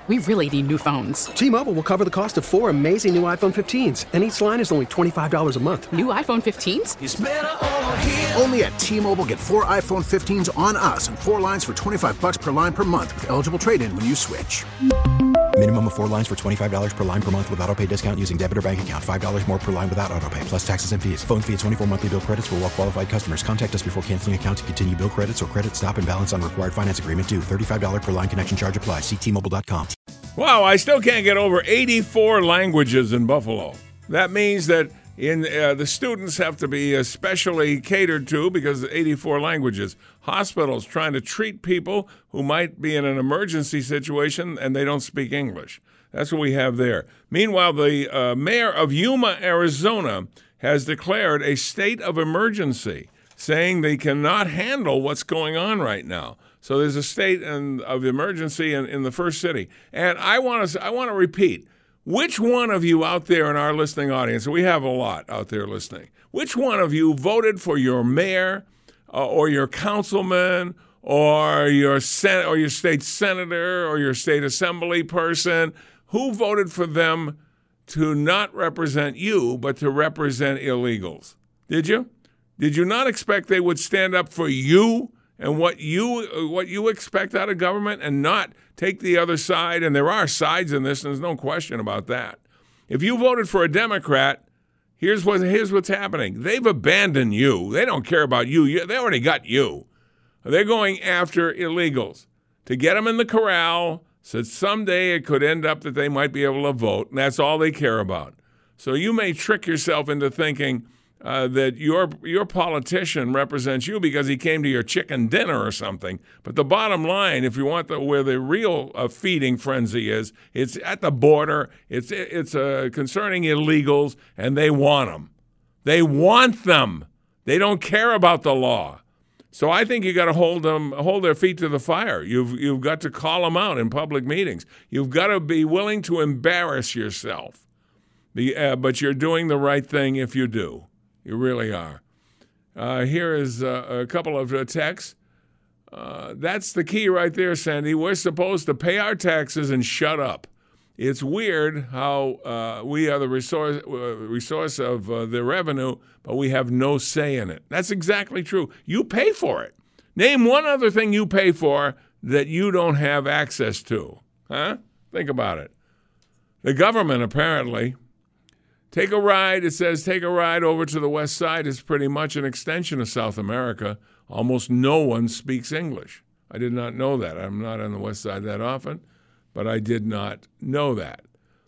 We really need new phones. T-Mobile will cover the cost of 4 amazing new iPhone 15s, and each line is only $25 a month. New iPhone 15s? It's better over here. Only at T-Mobile, get 4 iPhone 15s on us and 4 lines for $25 per line per month with eligible trade-in when you switch. Minimum of 4 lines for $25 per line per month with autopay discount using debit or bank account. $5 more per line without autopay, plus taxes and fees. Phone fee at 24 monthly bill credits for well-qualified customers. Contact us before canceling account to continue bill credits or credit stop and balance on required finance agreement due. $35 per line connection charge applies. See T-Mobile.com. Wow, I still can't get over 84 languages in Buffalo. That means that the students have to be especially catered to because of 84 languages. Hospitals trying to treat people who might be in an emergency situation and they don't speak English. That's what we have there. Meanwhile, the mayor of Yuma, Arizona, has declared a state of emergency, saying they cannot handle what's going on right now. So there's a state of emergency in the first city. And I want to repeat, which one of you out there in our listening audience, we have a lot out there listening, which one of you voted for your mayor or your councilman or your state senator or your state assembly person? Who voted for them to not represent you but to represent illegals? Did you? Did you not expect they would stand up for you and what you expect out of government and not take the other side? And there are sides in this, and there's no question about that. If you voted for a Democrat, here's what's happening. They've abandoned you. They don't care about you. They already got you. They're going after illegals to get them in the corral so that someday it could end up that they might be able to vote, and that's all they care about. So you may trick yourself into thinking that your politician represents you because he came to your chicken dinner or something. But the bottom line, if you want where the real feeding frenzy is, it's at the border. It's concerning illegals, and they want them. They want them. They don't care about the law. So I think you got to hold their feet to the fire. You've got to call them out in public meetings. You've got to be willing to embarrass yourself. But you're doing the right thing if you do. You really are. Here is a couple of texts. That's the key right there, Sandy. We're supposed to pay our taxes and shut up. It's weird how we are the resource of the revenue, but we have no say in it. That's exactly true. You pay for it. Name one other thing you pay for that you don't have access to. Huh? Think about it. The government, apparently. Take a ride, it says, take a ride over to the west side. It's pretty much an extension of South America. Almost no one speaks English. I did not know that. I'm not on the west side that often, but I did not know that.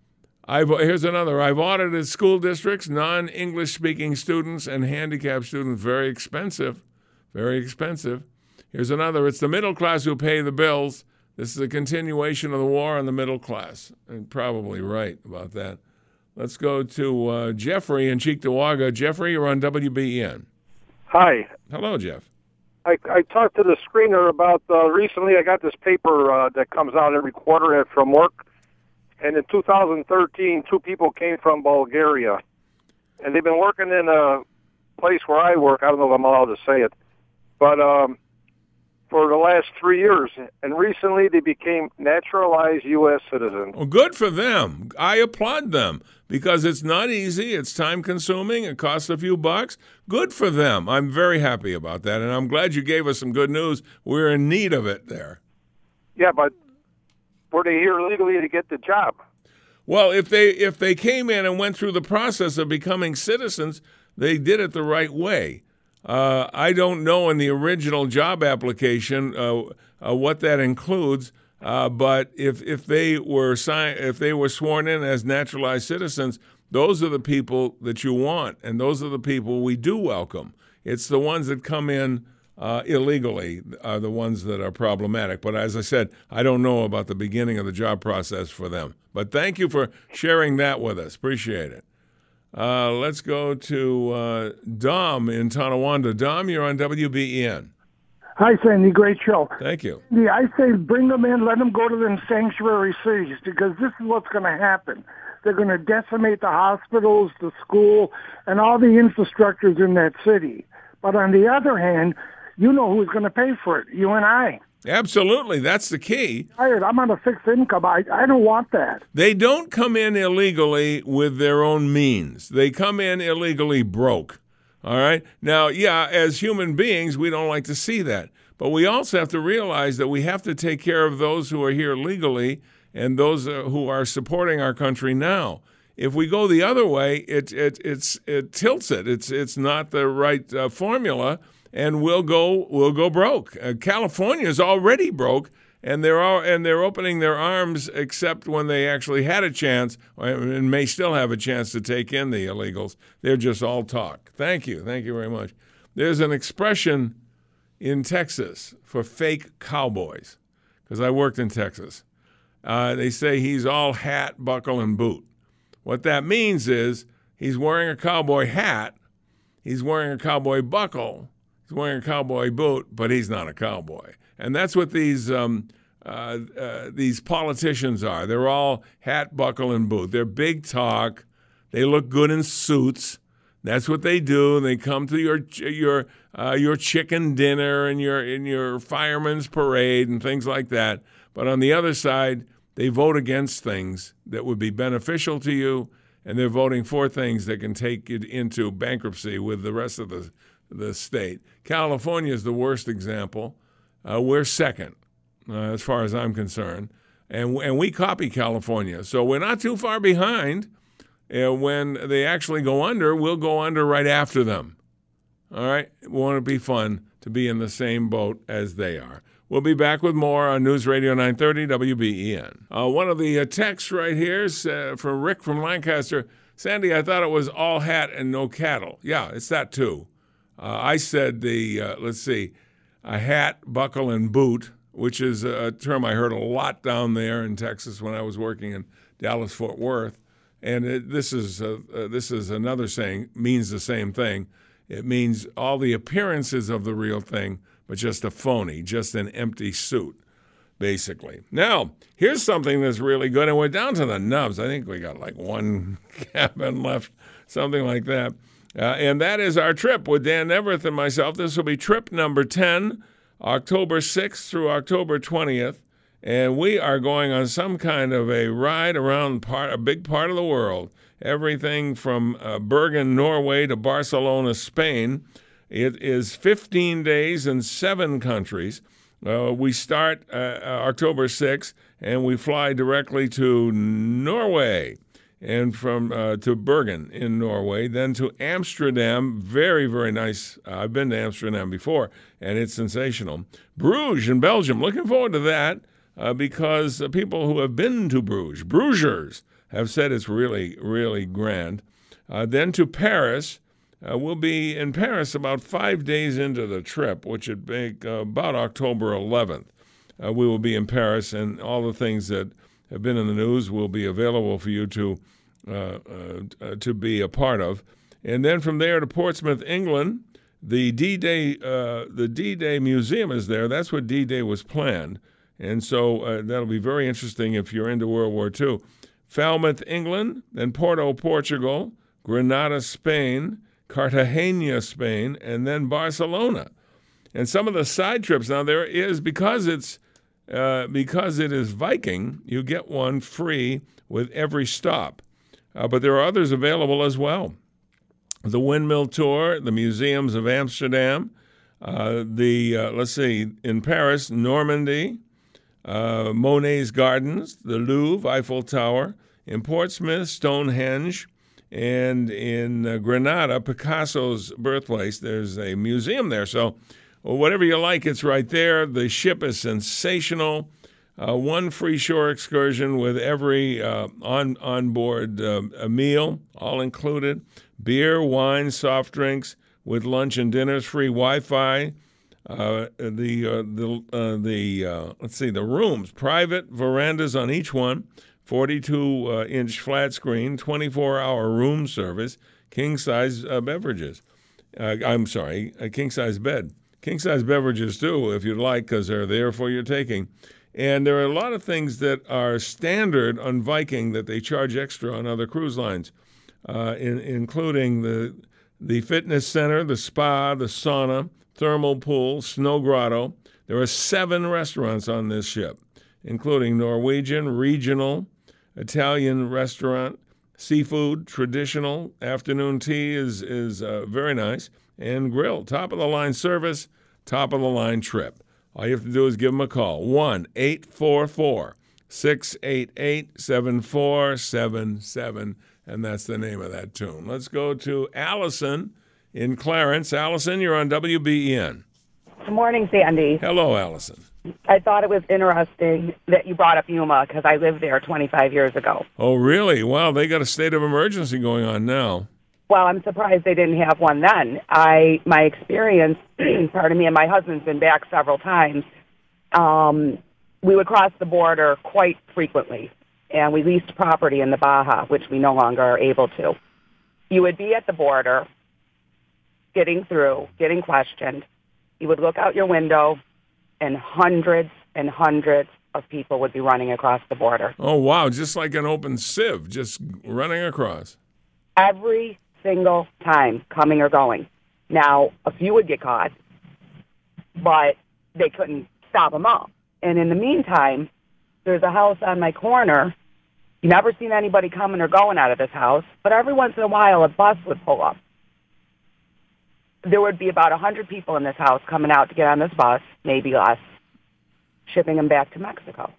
Here's another. I've audited school districts, non-English speaking students and handicapped students. Very expensive, very expensive. Here's another. It's the middle class who pay the bills. This is a continuation of the war on the middle class. And probably right about that. Let's go to Jeffrey in Cheektowaga. Jeffrey, you're on WBEN. Hi. Hello, Jeff. I talked to the screener about recently I got this paper that comes out every quarter from work. And in 2013, 2 people came from Bulgaria. And they've been working in a place where I work. I don't know if I'm allowed to say it. But for the last 3 years. And recently they became naturalized U.S. citizens. Well, good for them. I applaud them because it's not easy. It's time-consuming. It costs a few bucks. Good for them. I'm very happy about that, and I'm glad you gave us some good news. We're in need of it there. Yeah, but were they here legally to get the job? Well, if they came in and went through the process of becoming citizens, they did it the right way. I don't know in the original job application what that includes, but if they were sworn in as naturalized citizens, those are the people that you want, and those are the people we do welcome. It's the ones that come in illegally are the ones that are problematic. But as I said, I don't know about the beginning of the job process for them. But thank you for sharing that with us. Appreciate it. Let's go to Dom in Tonawanda. Dom, you're on WBEN. Hi, Sandy. Great show. Thank you. Yeah, I say bring them in, let them go to them sanctuary cities, because this is what's going to happen. They're going to decimate the hospitals, the school, and all the infrastructures in that city. But on the other hand, you know who's going to pay for it, you and I. Absolutely. That's the key. I'm on a fixed income. I don't want that. They don't come in illegally with their own means. They come in illegally broke. All right? Now, yeah, as human beings, we don't like to see that. But we also have to realize that we have to take care of those who are here legally and those who are supporting our country now. If we go the other way, it tilts it. It's not the right formula, and we'll go broke. California is already broke, and they're opening their arms, except when they actually had a chance and may still have a chance to take in the illegals. They're just all talk. Thank you very much. There's an expression in Texas for fake cowboys, because I worked in Texas. They say he's all hat, buckle, and boot. What that means is he's wearing a cowboy hat, he's wearing a cowboy buckle, he's wearing a cowboy boot, but he's not a cowboy. And that's what these politicians are. They're all hat, buckle, and boot. They're big talk. They look good in suits. That's what they do. They come to your chicken dinner and your fireman's parade and things like that. But on the other side, they vote against things that would be beneficial to you, and they're voting for things that can take it into bankruptcy with the rest of the state. California is the worst example. We're second, as far as I'm concerned, and we copy California. So we're not too far behind. When they actually go under, we'll go under right after them. All right? Won't it be fun to be in the same boat as they are? We'll be back with more on News Radio 930 WBEN. One of the texts right here is from Rick from Lancaster. Sandy, I thought it was all hat and no cattle. Yeah, it's that too. I said a hat, buckle, and boot, which is a term I heard a lot down there in Texas when I was working in Dallas-Fort Worth. And this is another saying, means the same thing. It means all the appearances of the real thing, but just a phony, just an empty suit, basically. Now, here's something that's really good, and we're down to the nubs. I think we got like one cabin left, something like that. And that is our trip with Dan Everett and myself. This will be trip number 10, October 6th through October 20th. And we are going on some kind of a ride around a big part of the world, everything from Bergen, Norway, to Barcelona, Spain. It is 15 days in 7 countries. We start October 6th, and we fly directly to Norway, and from to Bergen in Norway, then to Amsterdam. Very, very nice. I've been to Amsterdam before, and it's sensational. Bruges in Belgium. Looking forward to that. Because people who have been to Bruges, Bruegers, have said it's really, really grand. Then to Paris. We'll be in Paris about 5 days into the trip, which would make about October 11th. We will be in Paris, and all the things that have been in the news will be available for you to be a part of. And then from there to Portsmouth, England. The D-Day Museum is there. That's what D-Day was planned. And so that'll be very interesting if you're into World War II. Falmouth, England, then Porto, Portugal, Granada, Spain, Cartagena, Spain, and then Barcelona. And some of the side trips, now there is, because it is Viking, you get one free with every stop. But there are others available as well. The Windmill Tour, the Museums of Amsterdam, in Paris, Normandy, Monet's Gardens, the Louvre, Eiffel Tower, in Portsmouth, Stonehenge, and in Granada, Picasso's birthplace. There's a museum there. So whatever you like, it's right there. The ship is sensational. One free shore excursion with every on-board a meal, all included. Beer, wine, soft drinks with lunch and dinners, free Wi-Fi. The rooms, private verandas on each one, 42-inch flat screen, 24-hour room service, king-size beverages. King-size bed. King-size beverages, too, if you'd like, because they're there for your taking. And there are a lot of things that are standard on Viking that they charge extra on other cruise lines, including the fitness center, the spa, the sauna, thermal pool, snow grotto. There are 7 restaurants on this ship, including Norwegian, regional, Italian restaurant, seafood, traditional, afternoon tea is very nice, and grill. Top-of-the-line service, top-of-the-line trip. All you have to do is give them a call, 1-844-688-7477, and that's the name of that tune. Let's go to Allison in Clarence. Allison, you're on WBEN. Good morning, Sandy. Hello, Allison. I thought it was interesting that you brought up Yuma because I lived there 25 years ago. Oh, really? Wow, they got a state of emergency going on now. Well, I'm surprised they didn't have one then. My experience, pardon me, and my husband's been back several times. We would cross the border quite frequently, and we leased property in the Baja, which we no longer are able to. You would be at the border, getting through, getting questioned. You would look out your window, and hundreds of people would be running across the border. Oh, wow, just like an open sieve, just running across. Every single time, coming or going. Now, a few would get caught, but they couldn't stop them all. And in the meantime, there's a house on my corner. You never seen anybody coming or going out of this house, but every once in a while a bus would pull up. There would be about 100 people in this house coming out to get on this bus, maybe less, shipping them back to Mexico.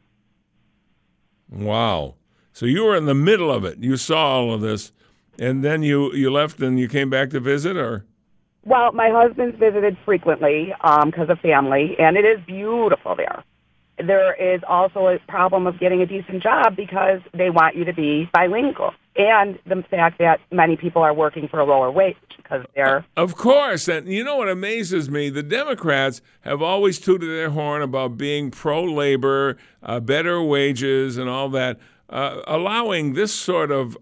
Wow. So you were in the middle of it. You saw all of this, and then you left and you came back to visit, or? Well, my husband's visited frequently because of family, and it is beautiful there. There is also a problem of getting a decent job because they want you to be bilingual, and the fact that many people are working for a lower wage because they're... Of course, and you know what amazes me? The Democrats have always tooted their horn about being pro-labor, better wages, and all that. Allowing this sort of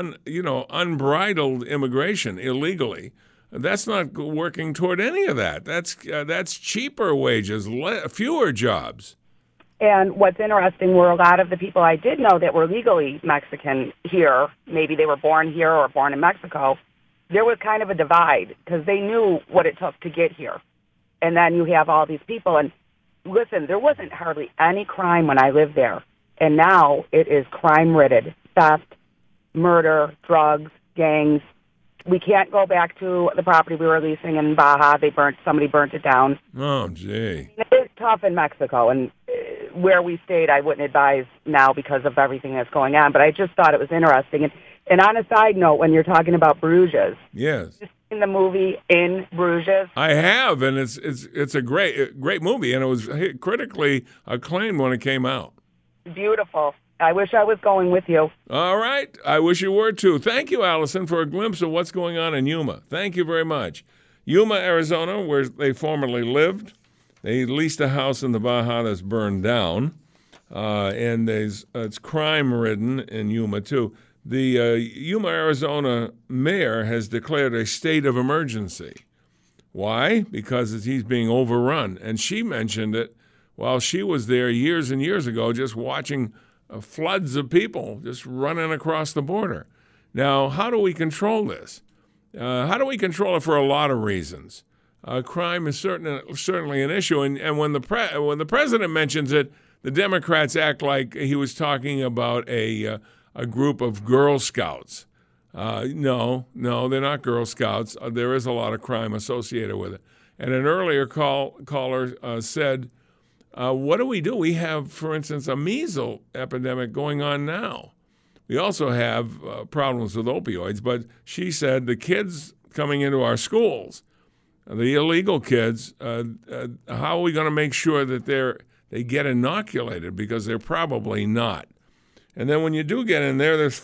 unbridled immigration illegally, that's not working toward any of that. That's cheaper wages, fewer jobs. And what's interesting were a lot of the people I did know that were legally Mexican here, maybe they were born here or born in Mexico, there was kind of a divide because they knew what it took to get here. And then you have all these people. And listen, there wasn't hardly any crime when I lived there. And now it is crime-ridden. Theft, murder, drugs, gangs. We can't go back to the property we were leasing in Baja. Somebody burnt it down. Oh, gee. It is tough in Mexico, and where we stayed, I wouldn't advise now because of everything that's going on. But I just thought it was interesting. And on a side note, when you're talking about Bruges, yes, in the movie In Bruges, I have, and it's a great movie, and it was critically acclaimed when it came out. Beautiful. I wish I was going with you. All right. I wish you were, too. Thank you, Allison, for a glimpse of what's going on in Yuma. Thank you very much. Yuma, Arizona, where they formerly lived. They leased a house in the Baja that's burned down, and it's crime-ridden in Yuma, too. The Yuma, Arizona mayor has declared a state of emergency. Why? Because he's being overrun. And she mentioned it while she was there years and years ago just watching floods of people just running across the border. Now, how do we control this? How do we control it for a lot of reasons? Crime is certainly an issue, and when the president mentions it, the Democrats act like he was talking about a group of Girl Scouts. No, they're not Girl Scouts. There is a lot of crime associated with it. And an earlier caller said, what do? We have, for instance, a measles epidemic going on now. We also have problems with opioids, but she said the kids coming into our schools, the illegal kids, how are we going to make sure that they get inoculated, because they're probably not. And then when you do get in there, there's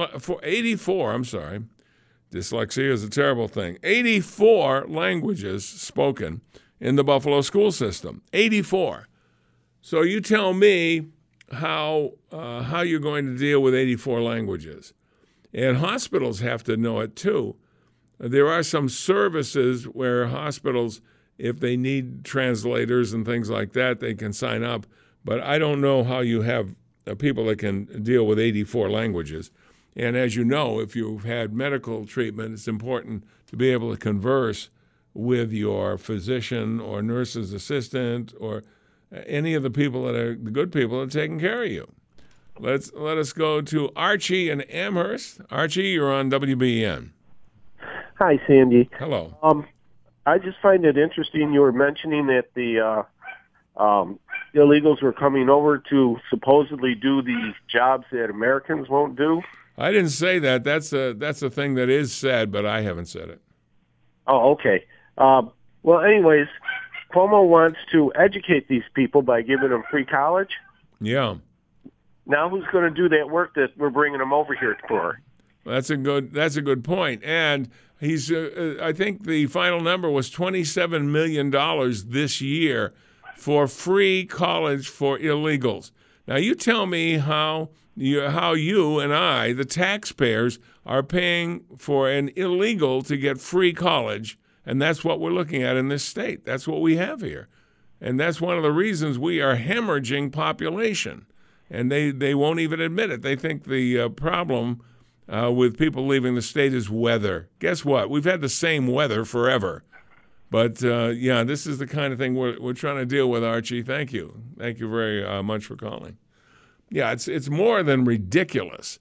84, I'm sorry, dyslexia is a terrible thing, 84 languages spoken in the Buffalo school system, 84. So you tell me how you're going to deal with 84 languages. And hospitals have to know it too. There are some services where hospitals, if they need translators and things like that, they can sign up. But I don't know how you have people that can deal with 84 languages. And as you know, if you've had medical treatment, it's important to be able to converse with your physician or nurse's assistant or any of the people that are the good people that are taking care of you. Let us go to Archie in Amherst. Archie, you're on WBEN. Hi, Sandy. Hello. I just find it interesting you were mentioning that the illegals were coming over to supposedly do the jobs that Americans won't do. I didn't say that. That's a thing that is said, but I haven't said it. Oh, okay. Well, anyways, Cuomo wants to educate these people by giving them free college. Yeah. Now who's going to do that work that we're bringing them over here for? That's a good point. And he's I think the final number was $27 million this year for free college for illegals. Now you tell me how you and I, the taxpayers, are paying for an illegal to get free college, and that's what we're looking at in this state. That's what we have here. And that's one of the reasons we are hemorrhaging population. And they won't even admit it. They think the problem with people leaving the state is weather. Guess what? We've had the same weather forever. But, this is the kind of thing we're trying to deal with, Archie. Thank you. Thank you very much for calling. Yeah, it's more than ridiculous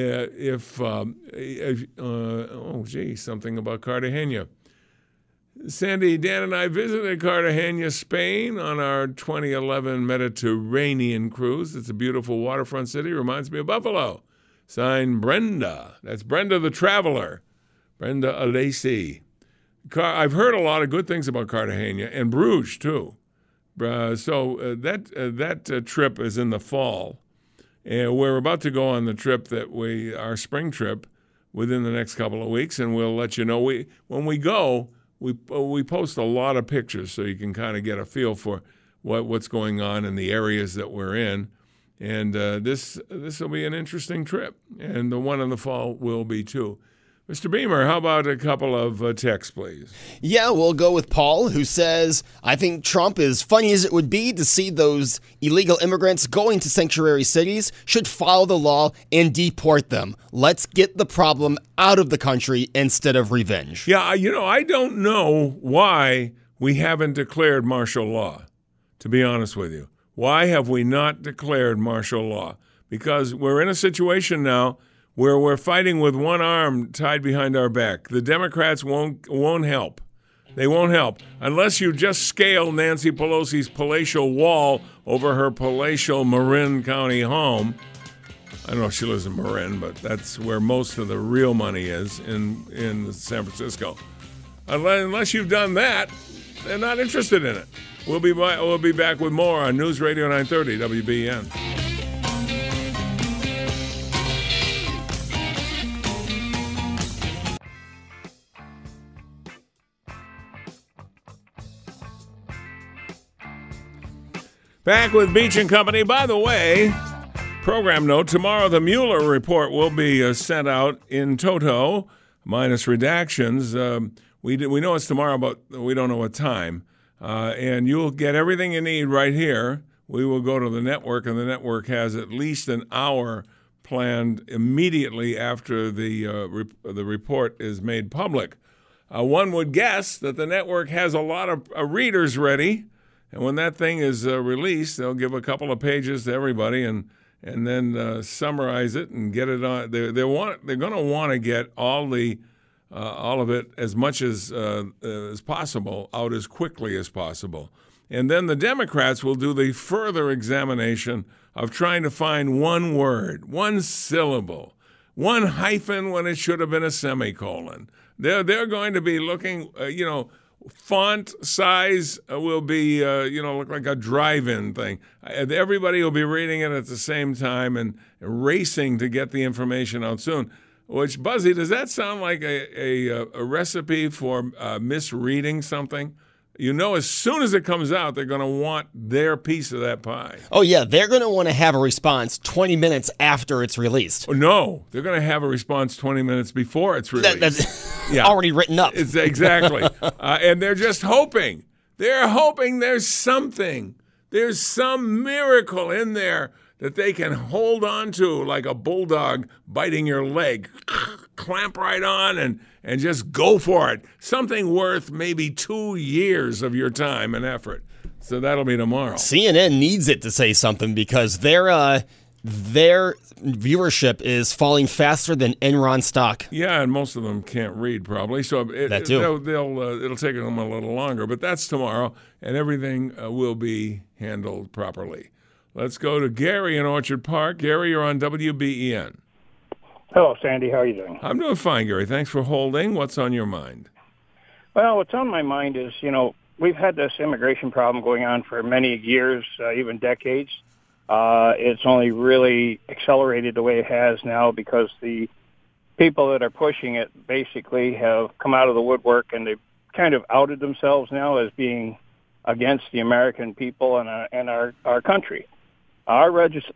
something about Cartagena. Sandy, Dan, and I visited Cartagena, Spain on our 2011 Mediterranean cruise. It's a beautiful waterfront city. Reminds me of Buffalo. Signed Brenda. That's Brenda the Traveler. Brenda Alesi. I've heard a lot of good things about Cartagena and Bruges, too. That trip is in the fall. And we're about to go on the trip our spring trip within the next couple of weeks, and we'll let you know. When we go, we post a lot of pictures so you can kind of get a feel for what's going on in the areas that we're in. And this will be an interesting trip, and the one in the fall will be too. Mr. Beamer, how about a couple of texts, please? Yeah, we'll go with Paul, who says, I think Trump, as funny as it would be to see those illegal immigrants going to sanctuary cities, should follow the law and deport them. Let's get the problem out of the country instead of revenge. Yeah, I don't know why we haven't declared martial law, to be honest with you. Why have we not declared martial law? Because we're in a situation now where we're fighting with one arm tied behind our back. The Democrats won't help. They won't help unless you just scale Nancy Pelosi's palatial wall over her palatial Marin County home. I don't know if she lives in Marin, but that's where most of the real money is in San Francisco. Unless you've done that, they're not interested in it. We'll be back with more on News Radio 930 WBEN. Back with Beach and Company. By the way, program note, tomorrow the Mueller report will be sent out in toto, minus redactions. We know it's tomorrow, but we don't know what time. And you'll get everything you need right here. We will go to the network, and the network has at least an hour planned immediately after the report is made public. One would guess that the network has a lot of readers ready. And when that thing is released, they'll give a couple of pages to everybody and then summarize it and get it on. They're going to want to get all of it as much as possible out as quickly as possible. And then the Democrats will do the further examination of trying to find one word, one syllable, one hyphen when it should have been a semicolon. They're going to be looking, font size will be, look like a drive-in thing. Everybody will be reading it at the same time and racing to get the information out soon. Which, Buzzy, does that sound like a recipe for misreading something? As soon as it comes out, they're going to want their piece of that pie. Oh, yeah. They're going to want to have a response 20 minutes after it's released. Oh, no. They're going to have a response 20 minutes before it's released. That's already written up. It's exactly. And they're just hoping. They're hoping there's something. There's some miracle in there that they can hold on to like a bulldog biting your leg. clamp right on and just go for it. Something worth maybe 2 years of your time and effort. So that'll be tomorrow. CNN needs it to say something because their viewership is falling faster than Enron stock. Yeah, and most of them can't read probably, so That too. it'll take them a little longer. But that's tomorrow, and everything will be handled properly. Let's go to Gary in Orchard Park. Gary, you're on WBEN. Hello, Sandy. How are you doing? I'm doing fine, Gary. Thanks for holding. What's on your mind? Well, what's on my mind is, we've had this immigration problem going on for many years, even decades. It's only really accelerated the way it has now because the people that are pushing it basically have come out of the woodwork and they've kind of outed themselves now as being against the American people and our country. Our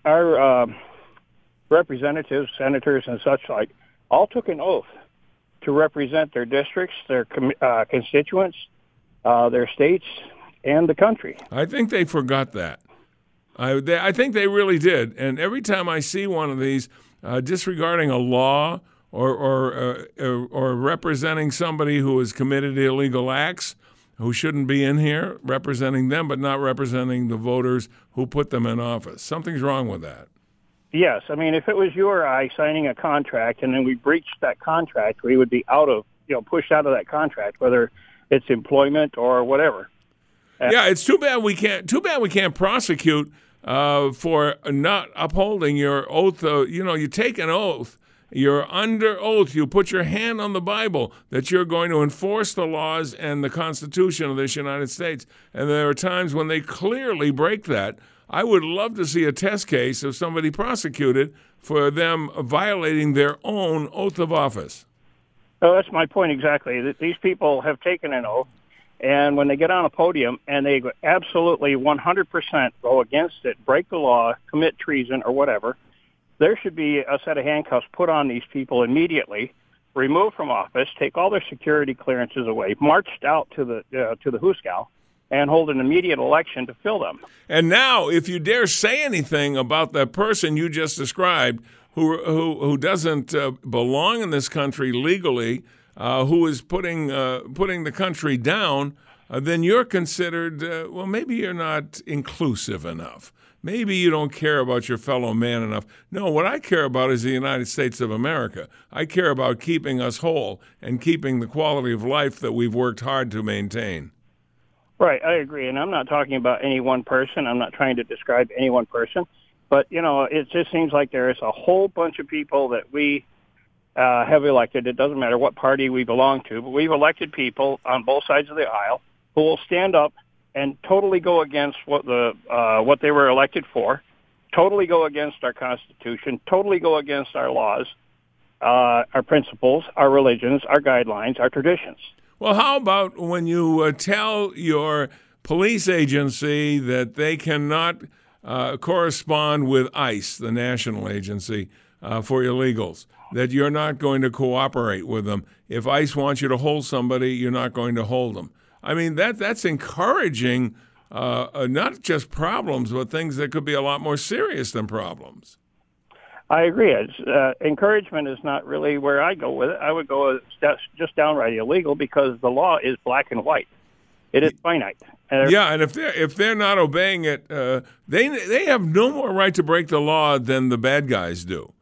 representatives, senators, and such like all took an oath to represent their districts, their constituents, their states, and the country. I think they forgot that. I think they really did. And every time I see one of these disregarding a law or representing somebody who has committed illegal acts, who shouldn't be in here, representing them but not representing the voters who put them in office. Something's wrong with that. Yes. I mean, if it was you or I signing a contract and then we breached that contract, we would be pushed out of that contract, whether it's employment or whatever. Yeah, it's too bad we can't prosecute for not upholding your oath. You take an oath. You're under oath. You put your hand on the Bible that you're going to enforce the laws and the Constitution of this United States. And there are times when they clearly break that. I would love to see a test case of somebody prosecuted for them violating their own oath of office. Oh, that's my point exactly. That these people have taken an oath, and when they get on a podium and they absolutely 100% go against it, break the law, commit treason or whatever, there should be a set of handcuffs put on these people immediately, removed from office, take all their security clearances away, marched out to the Hooskow, and hold an immediate election to fill them. And now, if you dare say anything about that person you just described, who doesn't belong in this country legally, who is putting the country down, then you're considered, maybe you're not inclusive enough. Maybe you don't care about your fellow man enough. No, what I care about is the United States of America. I care about keeping us whole and keeping the quality of life that we've worked hard to maintain. Right, I agree. And I'm not talking about any one person. I'm not trying to describe any one person. But, it just seems like there is a whole bunch of people that we have elected. It doesn't matter what party we belong to, but we've elected people on both sides of the aisle who will stand up and totally go against what they were elected for, totally go against our Constitution, totally go against our laws, our principles, our religions, our guidelines, our traditions. Well, how about when you tell your police agency that they cannot correspond with ICE, the national agency for illegals, that you're not going to cooperate with them? If ICE wants you to hold somebody, you're not going to hold them. I mean, that's encouraging not just problems, but things that could be a lot more serious than problems. I agree. Encouragement is not really where I go with it. I would go with just downright illegal because the law is black and white. It is finite. Yeah, and if they're not obeying it, they have no more right to break the law than the bad guys do.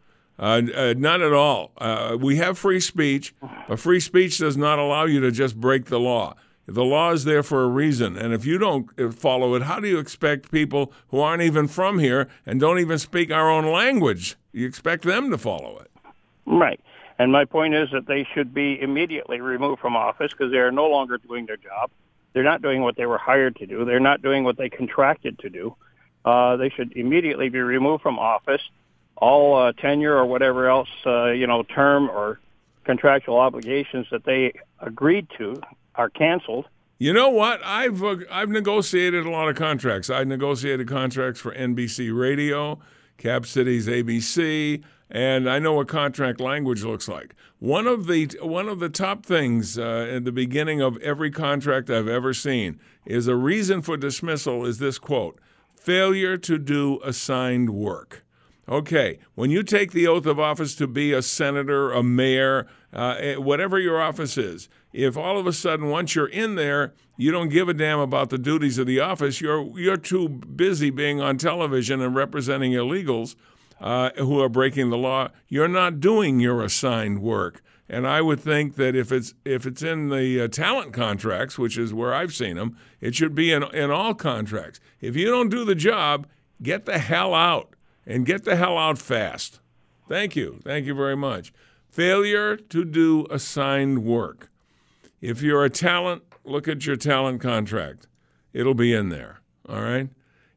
Not at all. We have free speech, but free speech does not allow you to just break the law. The law is there for a reason, and if you don't follow it, how do you expect people who aren't even from here and don't even speak our own language, you expect them to follow it? Right. And my point is that they should be immediately removed from office because they are no longer doing their job. They're not doing what they were hired to do. They're not doing what they contracted to do. They should immediately be removed from office. All tenure or whatever else, term or contractual obligations that they agreed to are canceled. You know what? I've negotiated a lot of contracts. I negotiated contracts for NBC Radio, Cap Cities ABC, and I know what contract language looks like. One of the top things at the beginning of every contract I've ever seen is a reason for dismissal is this quote: failure to do assigned work. Okay, when you take the oath of office to be a senator, a mayor, whatever your office is, if all of a sudden once you're in there, you don't give a damn about the duties of the office, you're too busy being on television and representing illegals who are breaking the law, you're not doing your assigned work. And I would think that if it's in the talent contracts, which is where I've seen them, it should be in all contracts. If you don't do the job, get the hell out, and get the hell out fast. Thank you. Thank you very much. Failure to do assigned work. If you're a talent, look at your talent contract. It'll be in there. All right?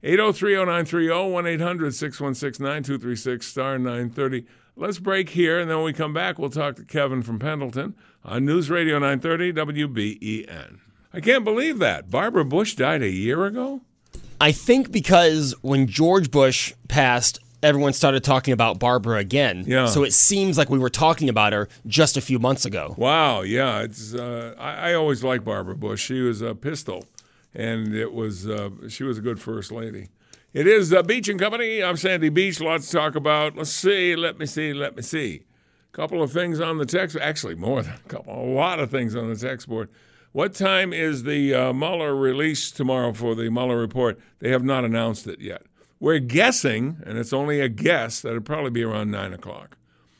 803-0930, 1-800-616-9236, star 930. Let's break here, and then when we come back, we'll talk to Kevin from Pendleton on News Radio 930 WBEN. I can't believe that. Barbara Bush died a year ago? I think because when George Bush passed, everyone started talking about Barbara again. Yeah. So it seems like we were talking about her just a few months ago. Wow, yeah. It's I always liked Barbara Bush. She was a pistol, and she was a good first lady. It is Beach and Company. I'm Sandy Beach. Lots to talk about. Let me see. A couple of things on the text. Actually, more than a couple. A lot of things on the text board. What time is the Mueller release tomorrow for the Mueller report? They have not announced it yet. We're guessing, and it's only a guess, that it'll probably be around 9 o'clock.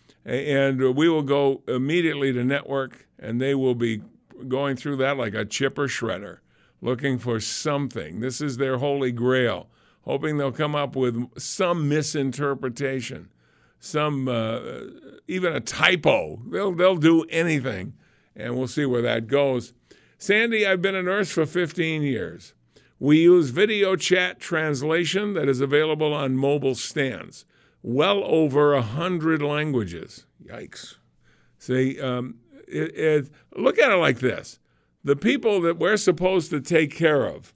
And we will go immediately to network, and they will be going through that like a chipper shredder, looking for something. This is their holy grail, hoping they'll come up with some misinterpretation, some even a typo. They'll do anything, and we'll see where that goes. Sandy, I've been a nurse for 15 years. We use video chat translation that is available on mobile stands. Well over 100 languages. Yikes. See, look at it like this. The people that we're supposed to take care of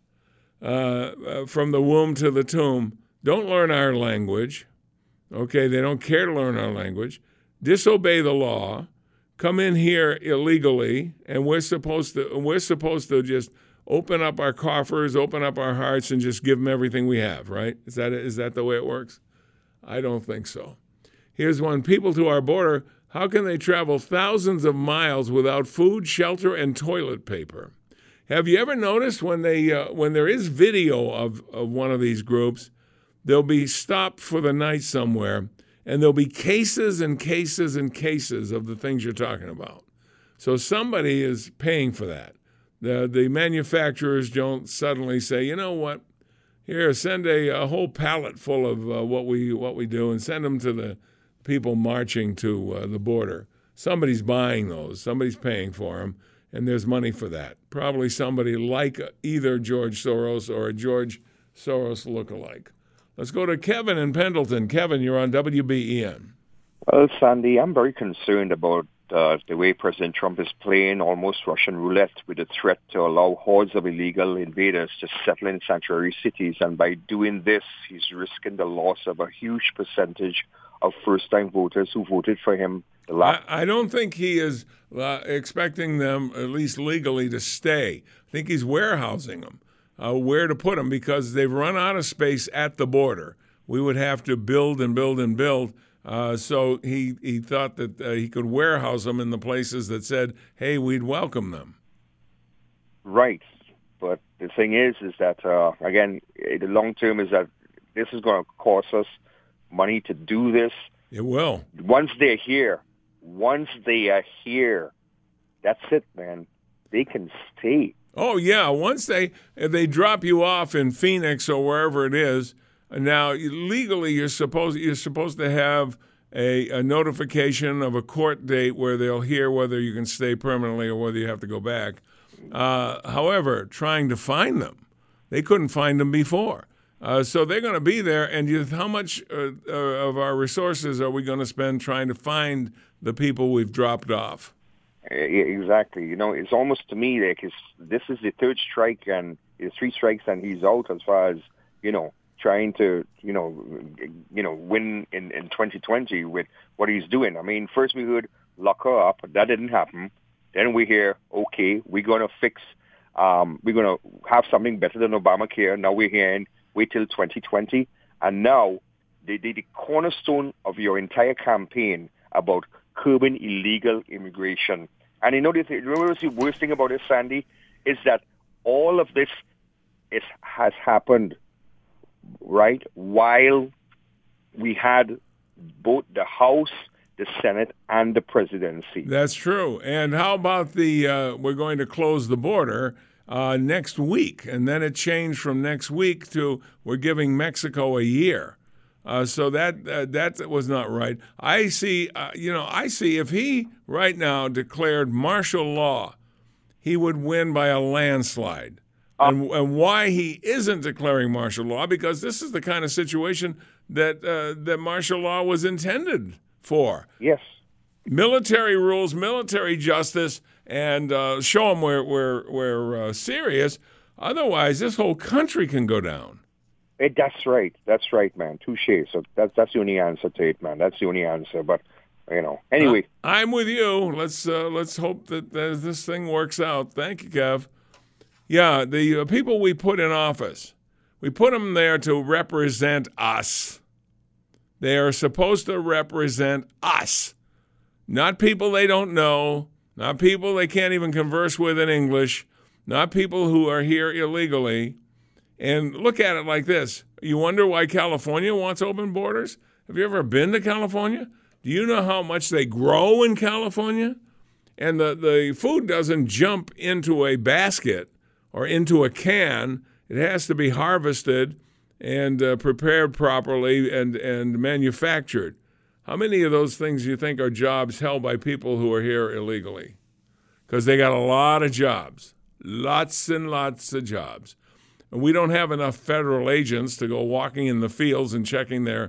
from the womb to the tomb don't learn our language. Okay, they don't care to learn our language. Disobey the law. Come in here illegally, and we're supposed to just open up our coffers, open up our hearts, and just give them everything we have, right? Is that the way it works? I don't think so. Here's one. People to our border, how can they travel thousands of miles without food, shelter, and toilet paper? Have you ever noticed when there is video of one of these groups, they'll be stopped for the night somewhere, and there'll be cases and cases and cases of the things you're talking about. So somebody is paying for that. The manufacturers don't suddenly say, you know what, here, send a whole pallet full of what we do and send them to the people marching to the border. Somebody's buying those. Somebody's paying for them, and there's money for that. Probably somebody like either George Soros or a George Soros lookalike. Let's go to Kevin in Pendleton. Kevin, you're on WBEN. Well, Sandy, I'm very concerned about the way President Trump is playing almost Russian roulette with the threat to allow hordes of illegal invaders to settle in sanctuary cities. And by doing this, he's risking the loss of a huge percentage of first-time voters who voted for him. I don't think he is expecting them, at least legally, to stay. I think he's warehousing them. Where to put them, because they've run out of space at the border. We would have to build and build and build. So he thought that he could warehouse them in the places that said, hey, we'd welcome them. Right. But the thing is that, again, the long term is that this is going to cost us money to do this. It will. Once they are here, that's it, man. They can stay. Oh, yeah. Once they drop you off in Phoenix or wherever it is, now legally you're supposed to have a notification of a court date where they'll hear whether you can stay permanently or whether you have to go back. However, trying to find them, they couldn't find them before. So they're going to be there, and how much of our resources are we going to spend trying to find the people we've dropped off? Exactly. You know, it's almost to me like this is the third strike, and it's 3 strikes, and he's out as far as, trying to, win in 2020 with what he's doing. I mean, first we heard lock her up. That didn't happen. Then we hear, okay, we're going to fix, we're going to have something better than Obamacare. Now we're hearing wait till 2020. And now the cornerstone of your entire campaign about curbing illegal immigration. And remember the worst thing about this, Sandy, is that all of this has happened, right, while we had both the House, the Senate, and the presidency. That's true. And how about we're going to close the border next week, and then it changed from next week to we're giving Mexico a year. So that was not right. I see if he right now declared martial law, he would win by a landslide. And why he isn't declaring martial law, because this is the kind of situation that martial law was intended for. Yes. Military rules, military justice, and show them we're serious. Otherwise, this whole country can go down. That's right, man. Touche. So that's the only answer to it, man. That's the only answer. But anyway, I'm with you. Let's hope that this thing works out. Thank you, Kev. Yeah, the people we put in office, we put them there to represent us. They are supposed to represent us, not people they don't know, not people they can't even converse with in English, not people who are here illegally. And look at it like this. You wonder why California wants open borders? Have you ever been to California? Do you know how much they grow in California? And the food doesn't jump into a basket or into a can. It has to be harvested and prepared properly and manufactured. How many of those things do you think are jobs held by people who are here illegally? Because they got a lot of jobs, lots and lots of jobs. And we don't have enough federal agents to go walking in the fields and checking their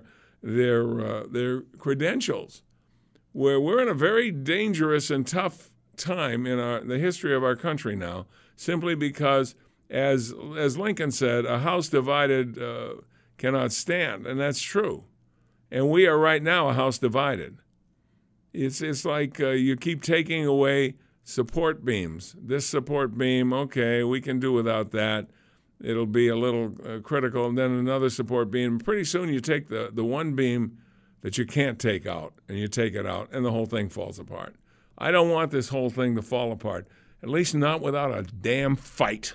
credentials. We're in a very dangerous and tough time in the history of our country now, simply because, as Lincoln said, a house divided cannot stand, and that's true. And we are right now a house divided. It's like you keep taking away support beams. This support beam, okay, we can do without that. It'll be a little critical, and then another support beam. Pretty soon you take the one beam that you can't take out, and you take it out, and the whole thing falls apart. I don't want this whole thing to fall apart, at least not without a damn fight.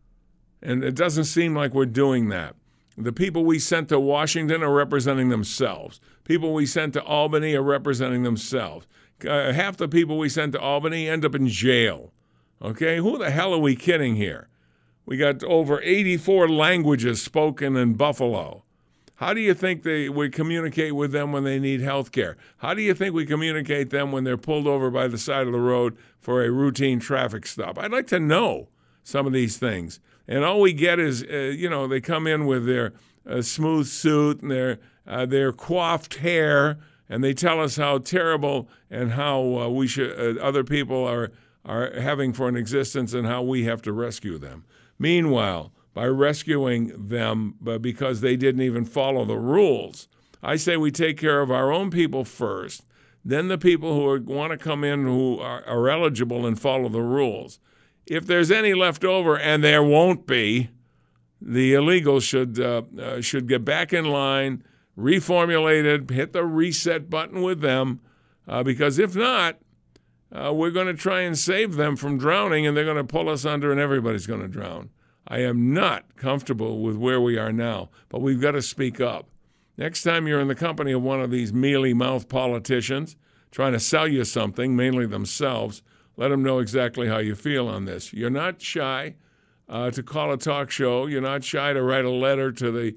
And it doesn't seem like we're doing that. The people we sent to Washington are representing themselves. People we sent to Albany are representing themselves. Half the people we sent to Albany end up in jail. Okay? Who the hell are we kidding here? We got over 84 languages spoken in Buffalo. How do you think we communicate with them when they need health care? How do you think we communicate them when they're pulled over by the side of the road for a routine traffic stop? I'd like to know some of these things. And all we get is, they come in with their smooth suit and their coiffed hair, and they tell us how terrible and how we should other people are having for an existence and how we have to rescue them. Meanwhile, by rescuing them because they didn't even follow the rules, I say we take care of our own people first, then the people who want to come in who are eligible and follow the rules. If there's any left over, and there won't be, the illegals should get back in line, reformulated, hit the reset button with them, because if not, we're going to try and save them from drowning, and they're going to pull us under, and everybody's going to drown. I am not comfortable with where we are now, but we've got to speak up. Next time you're in the company of one of these mealy-mouthed politicians trying to sell you something, mainly themselves, let them know exactly how you feel on this. You're not shy to call a talk show. You're not shy to write a letter to the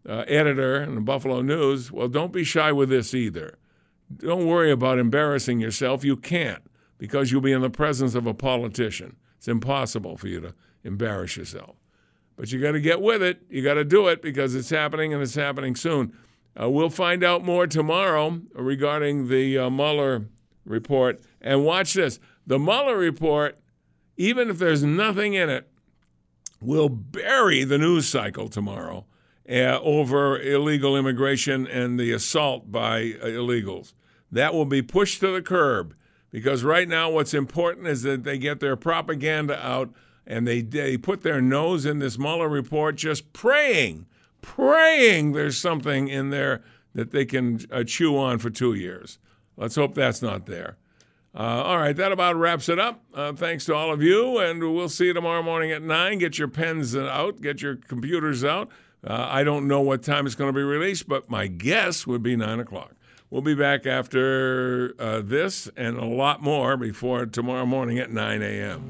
editor in the Buffalo News. Well, don't be shy with this either. Don't worry about embarrassing yourself. You can't, because you'll be in the presence of a politician. It's impossible for you to embarrass yourself. But you got to get with it. You got to do it because it's happening, and it's happening soon. We'll find out more tomorrow regarding the Mueller report. And watch this. The Mueller report, even if there's nothing in it, will bury the news cycle tomorrow over illegal immigration and the assault by illegals. That will be pushed to the curb, because right now what's important is that they get their propaganda out, and they put their nose in this Mueller report just praying there's something in there that they can chew on for 2 years. Let's hope that's not there. All right, that about wraps it up. Thanks to all of you, and we'll see you tomorrow morning at 9. Get your pens out. Get your computers out. I don't know what time it's going to be released, but my guess would be 9 o'clock. We'll be back after this and a lot more before tomorrow morning at 9 a.m.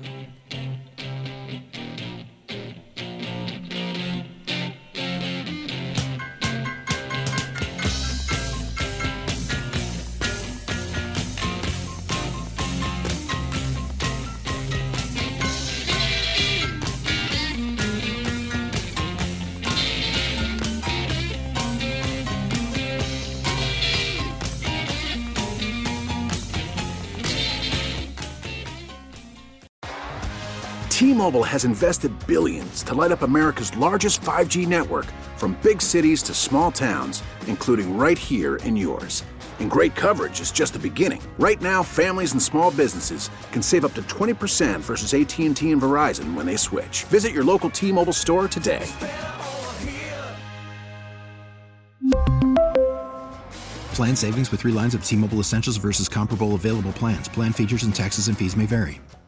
T-Mobile has invested billions to light up America's largest 5G network, from big cities to small towns, including right here in yours. And great coverage is just the beginning. Right now, families and small businesses can save up to 20% versus AT&T and Verizon when they switch. Visit your local T-Mobile store today. Plan savings with 3 lines of T-Mobile Essentials versus comparable available plans. Plan features and taxes and fees may vary.